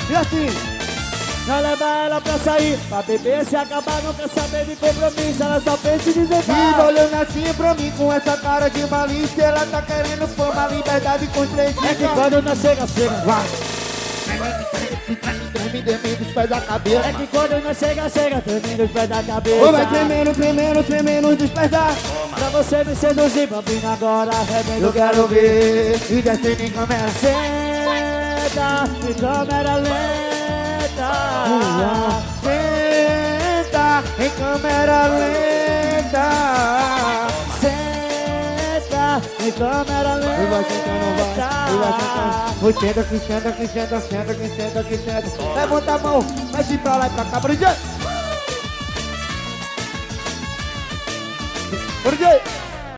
E assim, nós leva ela pra sair, pra beber, se acabar, não quer saber de compromisso. Ela só pensa em dizer Fica olhando assim pra mim com essa cara de malícia. Ela tá querendo formar liberdade com os três. É que quando nós chega, vai. Treme dos pés da cabeça. É que quando nós chega, tremendo os pés da cabeça. Ô, vai tremendo dos pés da... Pra você me seduzir, bambina, agora arrebenta. Eu quero ver e descendo em câmera. Senta em câmera lenta. Senta em câmera lenta. Senta em câmera lenta. E vai sentando, vai. E vai sentando. Oi, senta aqui, senta aqui, senta aqui, senta. Levanta a mão, mexe pra lá e pra cá, Bridget. Bridget.